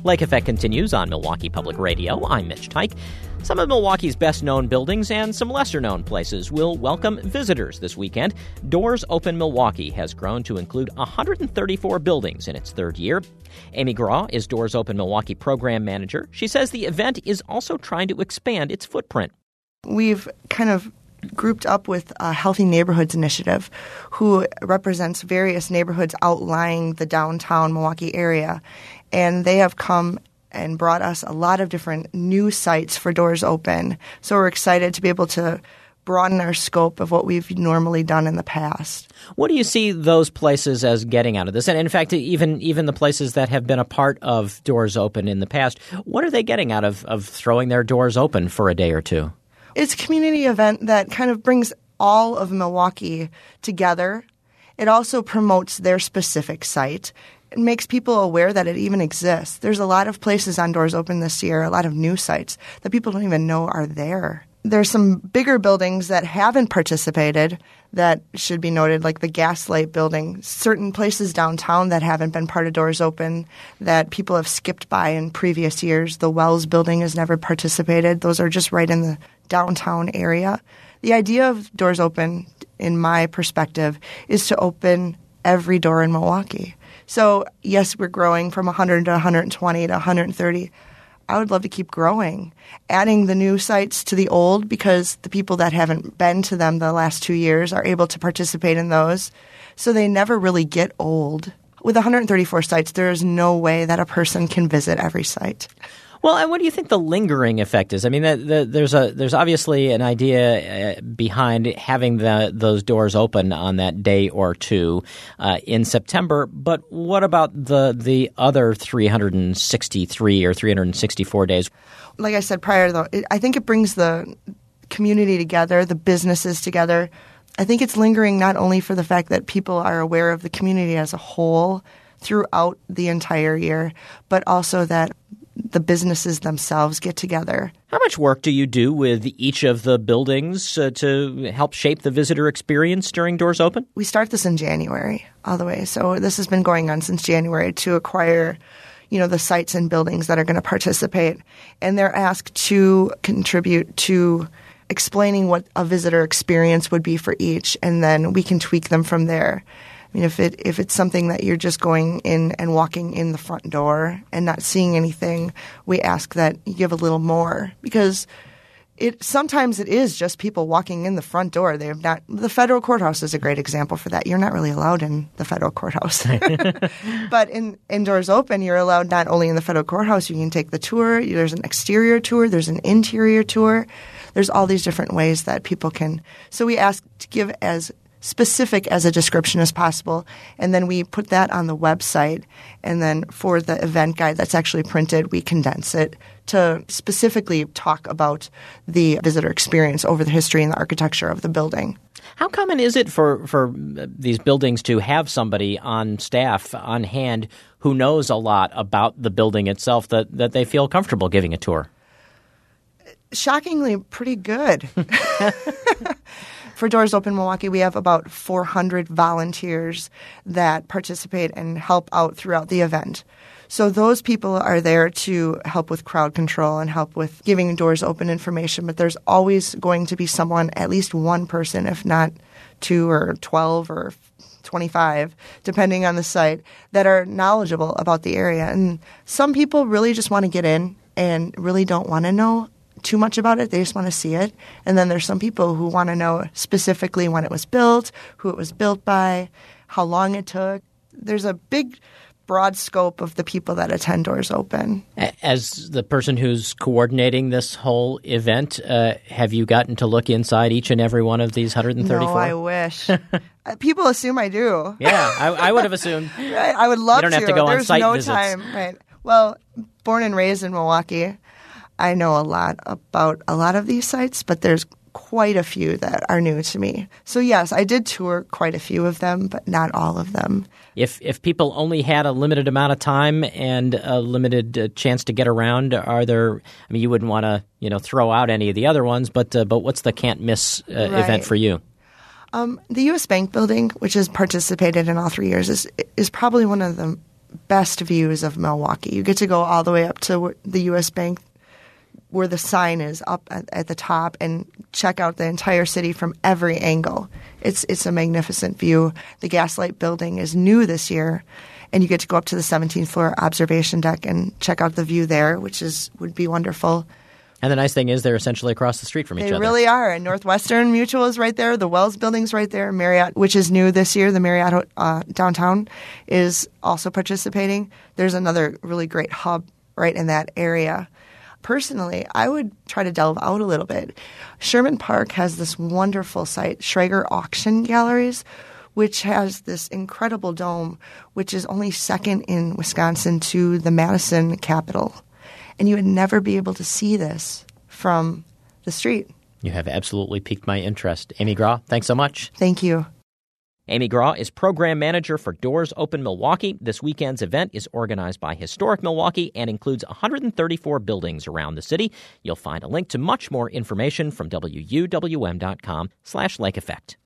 Lake Effect continues on Milwaukee Public Radio. I'm Mitch Teich. Some of Milwaukee's best-known buildings and some lesser-known places will welcome visitors this weekend. Doors Open Milwaukee has grown to include 134 buildings in its third year. Amy Graw is Doors Open Milwaukee program manager. She says the event is also trying to expand its footprint. We've kind of grouped up with a Healthy Neighborhoods Initiative, who represents various neighborhoods outlying the downtown Milwaukee area. And they have come and brought us a lot of different new sites for Doors Open. So we're excited to be able to broaden our scope of what we've normally done in the past. What do you see those places as getting out of this? And in fact, even the places that have been a part of Doors Open in the past, what are they getting out of throwing their doors open for a day or two? It's a community event that kind of brings all of Milwaukee together. It also promotes their specific site. It makes people aware that it even exists. There's a lot of places on Doors Open this year, a lot of new sites that people don't even know are there. There's some bigger buildings that haven't participated that should be noted, like the Gaslight building, certain places downtown that haven't been part of Doors Open that people have skipped by in previous years. The Wells building has never participated. Those are just right in the downtown area. The idea of Doors Open, in my perspective, is to open every door in Milwaukee. So, yes, we're growing from 100 to 120 to 130. I would love to keep growing, adding the new sites to the old, because the people that haven't been to them the last 2 years are able to participate in those. So they never really get old. With 134 sites, there is no way that a person can visit every site. Well, and what do you think the lingering effect is? I mean, there's obviously an idea behind having those doors open on that day or two in September. But what about the other 363 or 364 days? Like I said prior, though, I think it brings the community together, the businesses together. I think it's lingering not only for the fact that people are aware of the community as a whole throughout the entire year, but also that the businesses themselves get together. How much work do you do with each of the buildings to help shape the visitor experience during Doors Open? We start this in January all the way. So this has been going on since January to acquire, the sites and buildings that are going to participate. And they're asked to contribute to explaining what a visitor experience would be for each, and then we can tweak them from there. I mean, if it's something that you're just going in and walking in the front door and not seeing anything, we ask that you give a little more, because sometimes it is just people walking in the front door. The federal courthouse is a great example for that. You're not really allowed in the federal courthouse. But in Doors Open, you're allowed not only in the federal courthouse, you can take the tour. There's an exterior tour. There's an interior tour. There's all these different ways that people can. So we ask to give as specific as a description as possible, and then we put that on the website, and then for the event guide that's actually printed, we condense it to specifically talk about the visitor experience over the history and the architecture of the building. How common is it for these buildings to have somebody on staff, on hand, who knows a lot about the building itself that they feel comfortable giving a tour? Shockingly, pretty good. For Doors Open Milwaukee, we have about 400 volunteers that participate and help out throughout the event. So those people are there to help with crowd control and help with giving Doors Open information. But there's always going to be someone, at least one person, if not 2 or 12 or 25, depending on the site, that are knowledgeable about the area. And some people really just want to get in and really don't want to know too much about it. They just want to see it. And then there's some people who want to know specifically when it was built, who it was built by, how long it took. There's a big, broad scope of the people that attend Doors Open. As the person who's coordinating this whole event, have you gotten to look inside each and every one of these 134? No, I wish. People assume I do. Yeah, I would have assumed. Right, I would love to. You don't have to go There's on site no visits. Time. Right. Well, born and raised in Milwaukee, I know a lot about a lot of these sites, but there's quite a few that are new to me. So yes, I did tour quite a few of them, but not all of them. If people only had a limited amount of time and a limited chance to get around, are there? I mean, you wouldn't want to throw out any of the other ones, but what's the can't miss event for you? The U.S. Bank building, which has participated in all 3 years, is probably one of the best views of Milwaukee. You get to go all the way up to the U.S. Bank where the sign is up at the top and check out the entire city from every angle. It's a magnificent view. The Gaslight Building is new this year, and you get to go up to the 17th floor observation deck and check out the view there, which would be wonderful. And the nice thing is they're essentially across the street from each other. They really are. And Northwestern Mutual is right there. The Wells Building's right there. Marriott, which is new this year, the Marriott downtown, is also participating. There's another really great hub right in that area. Personally, I would try to delve out a little bit. Sherman Park has this wonderful site, Schrager Auction Galleries, which has this incredible dome, which is only second in Wisconsin to the Madison Capitol. And you would never be able to see this from the street. You have absolutely piqued my interest. Amy Graw, thanks so much. Thank you. Amy Graw is program manager for Doors Open Milwaukee. This weekend's event is organized by Historic Milwaukee and includes 134 buildings around the city. You'll find a link to much more information from WUWM.com/Lake Effect.